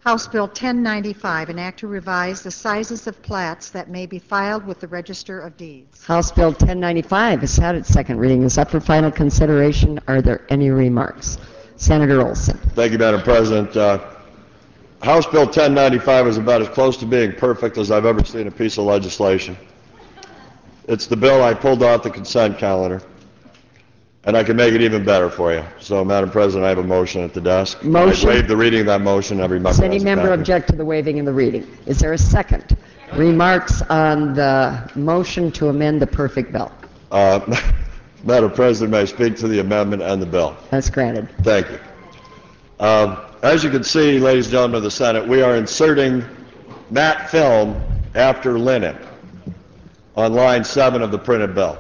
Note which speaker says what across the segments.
Speaker 1: House Bill 1095, an act to revise the sizes of plats that may be filed with the Register of Deeds.
Speaker 2: House Bill 1095 has had its second reading. Is up for final consideration. Are there any remarks? Senator Olson.
Speaker 3: Thank you, Madam President. House Bill 1095 is about as close to being perfect as I've ever seen a piece of legislation. It's the bill I pulled off the consent calendar, and I can make it even better for you. So, Madam President, I have a motion at the desk.
Speaker 2: Motion.
Speaker 3: I waive the reading of that motion. Every member
Speaker 2: Does any
Speaker 3: has a
Speaker 2: member
Speaker 3: copy.
Speaker 2: object to the waiving of the reading? Is there a second? Remarks on the motion to amend the perfect bill?
Speaker 3: Madam President, may I speak to the amendment and the bill?
Speaker 2: That's granted.
Speaker 3: Thank you. As you can see, ladies and gentlemen of the Senate, we are inserting matte film after linen on line 7 of the printed bill.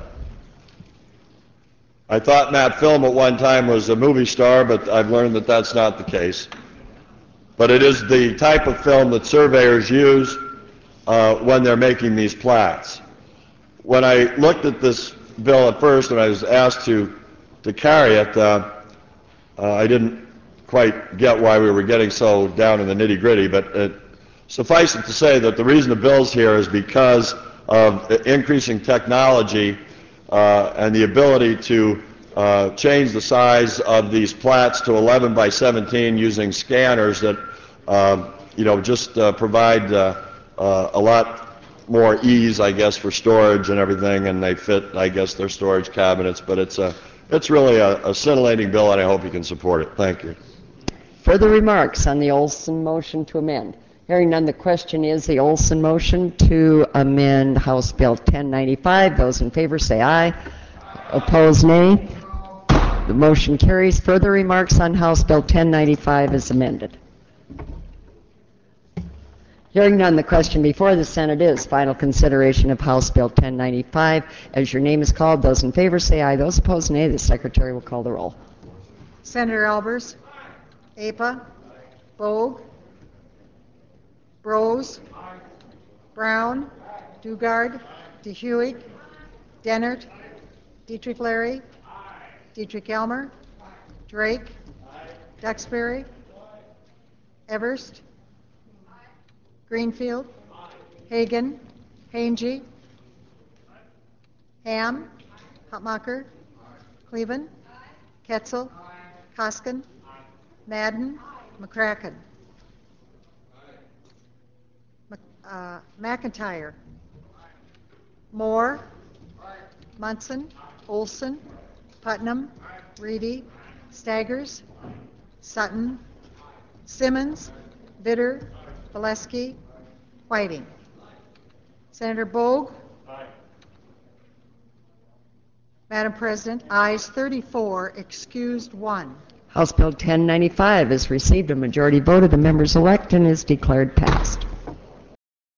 Speaker 3: I thought Matt Film at one time was a movie star, but I've learned that that's not the case. But it is the type of film that surveyors use when they're making these plats. When I looked at this bill at first and I was asked to carry it, I didn't quite get why we were getting so down in the nitty-gritty, but suffice it to say that the reason the bill's here is because of increasing technology and the ability to change the size of these plats to 11 by 17 using scanners that just provide a lot more ease, I guess, for storage and everything, and they fit, I guess, their storage cabinets. But it's really a scintillating bill, and I hope you can support it. Thank you.
Speaker 2: Further remarks on the Olson motion to amend? Hearing none, the question is the Olson motion to amend House Bill 1095. Those in favor say aye. Opposed, nay. The motion carries. Further remarks on House Bill 1095 as amended? Hearing none, the question before the Senate is final consideration of House Bill 1095. As your name is called, those in favor say aye. Those opposed, nay. The Secretary will call the roll.
Speaker 1: Senator Albers, APA, Bogue, Brose, Brown, Dugard, DeHuig, Dennert, Dietrich Larry, Dietrich Elmer, Drake, Duxbury, Everst, Greenfield, Hagan, Hange, Ham, Hutmacher, Cleveland, Ketzel, Koskin, Madden, McCracken, McIntyre, Moore, Munson, Olson, Putnam, Reedy, Staggers, Sutton, Simmons, Vitter, Valesky, Whiting. Senator Bogue. Aye. Madam President, ayes 34, excused 1.
Speaker 2: House Bill 1095 has received a majority vote of the members elect and is declared passed.